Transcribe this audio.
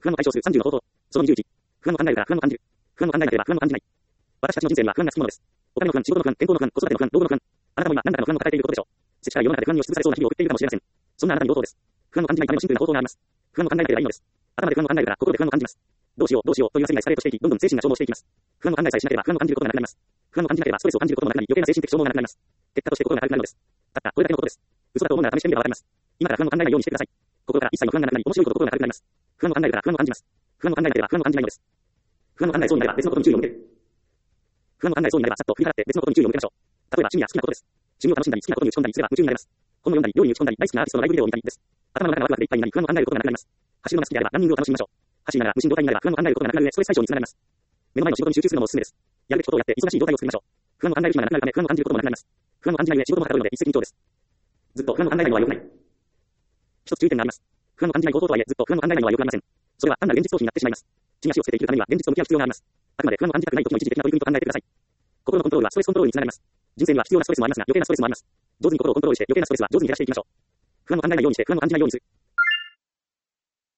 不安の解消数30の方法。その21。不安の考えるから不安を感じる。不安の考えなければ不安を感じない。私たちの人生には不安がつきものです。お金の不安、仕事の不安、健康の不安、子育ての不安、老後の不安。あなたも今何らかの不安を抱えていることでしょう。せちから世の中で不安に押しつぶされそうな日々を送っているかもしれません。そんなあなたに応答です。不安を感じないためのシンプルな方法があります。不安を考えなければいいのです。頭で不安を考えるから心で不安を感じます。どうしよう、どうしようという焦りがエスカレートしていき、どんどん精神が消耗していきます。不安を考えさえしなければ不安を感じることがなくなります。不安を感じなければストレスを感じることもなくなり、余計な精神的消耗がなくなります。結果として心が軽くなるのです。たったこれだけのことです。嘘だと思うなら試してみればわかります。今から不安を考えないようにしてください。心から一切の不安がなくなり、面白いこと心が軽くなります。不安を考えるから不安を感じます。不安を考えなければ不安を感じないのです。不安を考えそうになれば別のことに注意を向ける。不安を考えそうになればさっと振り払って別のことに注意を向けましょう。例えば趣味や好きなことです。趣味を楽しんだり好きなことに打ち込んだりすれば夢中になれます。本を読んだり料理に打ち込んだり大好きなアーティストのライブビデオを見たりです。頭の中がワクワクでいっぱいになり不安を考えることがなくなります。走るのが好きであればランニングを楽しみましょう。走りながら無心状態になれば不安を考えることがなくなる上ストレス解消につながります。目の前の仕事に集中するのもおすすめです。やるべきことをやって忙しい状態を作りましょう。不安を考える暇がなくなるため不安を感じることもなくなります。不安を感じない上仕事もはかどるので一石二鳥です。ずっと不安を考えないのは良くない。一つ注意点があります。不安を感じない方法とはいえずっと不安を考えないのは良くありません。それは単なる現実逃避になってしまいます。地に足をつけて生きるためには現実と向き合う必要があります。あくまで不安を感じたくない時の一時的な取り組みと考えてください。心のコントロールはストレスコントロールにつながります。人生には必要なストレスもありますが余計なストレスもあります。上手に心をコントロールして余計なストレスは上手に減らしていきましょう。不安を考えないようにして不安を感じないようにする。